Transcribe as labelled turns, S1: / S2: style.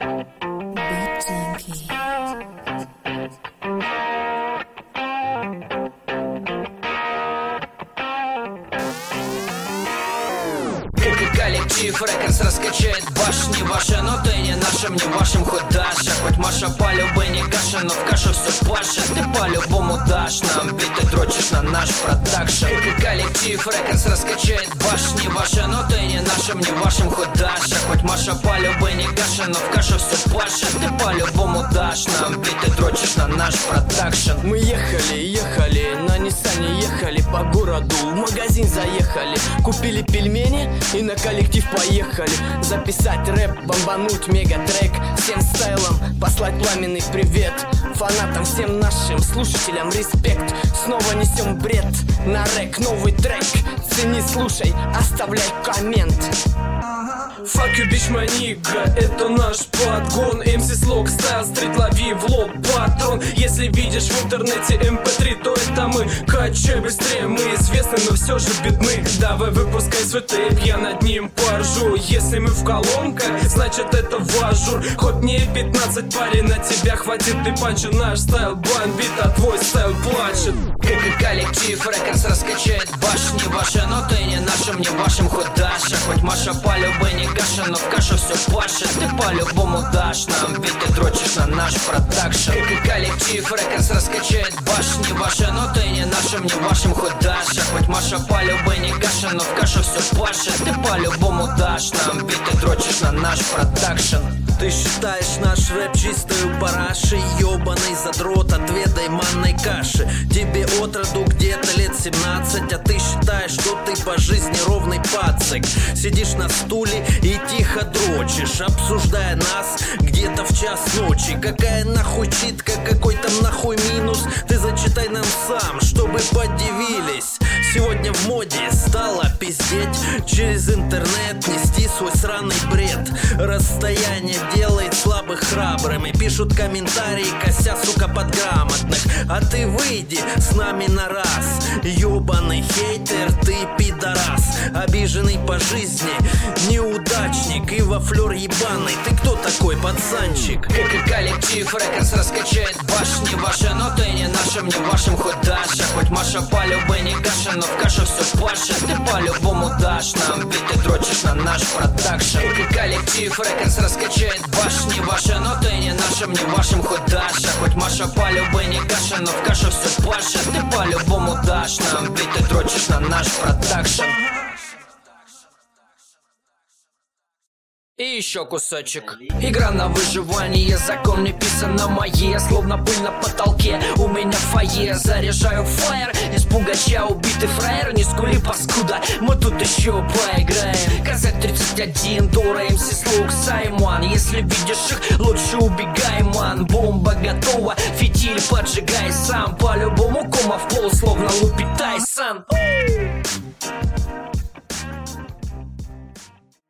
S1: Коллектив Рекордс раскачает башни ваши, но ты не нашим, не вашим хоть Даша. Хоть Маша по любой не каша, но в кашу все пашет. Ты по-любому дашь нам биты, дрочишь на наш продакшн. Коллектив Рекордс раскачает башни ваши, но ты не нашим, не вашим хоть Даша. Хоть Маша по любой не каша, но в кашу все пашет. Ты по-любому дашь нам биты, дрочишь на наш продакшн.
S2: Мы ехали, на Ниссане ехали по городу. В магазин заехали, купили пельмени и на коллектив поехали. Записать рэп, бомбануть мегатрек. Всем стайлам послать пламенный привет. Фанатам всем нашим слушателям респект. Снова несем бред на рэк, новый трек. Цени, слушай, оставляй коммент.
S3: Fuck you, bitch, my nigga, это наш подгон. MC Slog, стайл, стрит, лови в лоб патрон. Если видишь в интернете MP3, то это мы. Качай быстрее, мы известны, но все же бедны. Давай выпускай свой тейп, я над ним поржу. Если мы в колонках, значит это важур. Хоть мне 15, парень, на тебя хватит. Ты панчу, наш стайл бомбит, а твой стайл плачет.
S1: Коллектив Рекордс раскачает башни ваши, но ты не нашим, не вашим хоть Даша. Хоть Маша по любой не каша, но в кашу все пашет. Ты по-любому дашь нам бит, ты дрочишь на наш продакшн. Коллектив Рекордс раскачает башни ваши, но ты не нашим, не вашим хоть Даша. Хоть Маша по любой не каша, но в кашу все пашет. Ты по-любому дашь нам бит, ты дрочишь на наш продакшн.
S4: Ты считаешь наш рэп чистою парашей, ёбаный задрот, отведай манной каши. Тебе от роду где-то лет 17, а ты считаешь, что ты по жизни ровный пацик. Сидишь на стуле и тихо дрочишь, обсуждая нас где-то в час ночи. Какая нахуй читка, какой там нахуй минус, ты зачитай нам сам, чтобы подивились. Сегодня в моде стало пиздеть, через интернет нести свой сраный бред. Расстояние делает слабых храбрыми, пишут комментарии, кося, сука, подграмотных. А ты выйди с нами на раз, ёбаный хейтер, ты пидорас. Обиженный по жизни, неудачник и во флёр ебаный. Ты кто такой, пацанчик?
S1: Коллектив Рекордс раскачает башни ваши, но ты не нашим, не вашим хоть Даша. Хоть Маша по любой не каша, но в кашу все пашет. Ты по-любому дашь нам бит, ты дрочишь на наш продакшн. Коллектив Рекордс раскачает башни ваши, но ты не нашим, не вашим хоть Даша. Хоть Маша по любой не каша, но в кашу все пашет. Ты по-любому дашь нам бит, ты дрочишь на наш продакшн. И еще кусочек. Игра на выживание, закон не писан на моей. Словно пыль на потолке, у меня фойе. Заряжаю фаер, из пугача убитый фраер. Не скули, паскуда, мы тут еще поиграем. КЗ-31, Дора, МС Слуг, Саймон. Если видишь их, лучше убегай, ман. Бомба готова, фитиль поджигай сам. По-любому кома в пол, словно лупит Тайсон.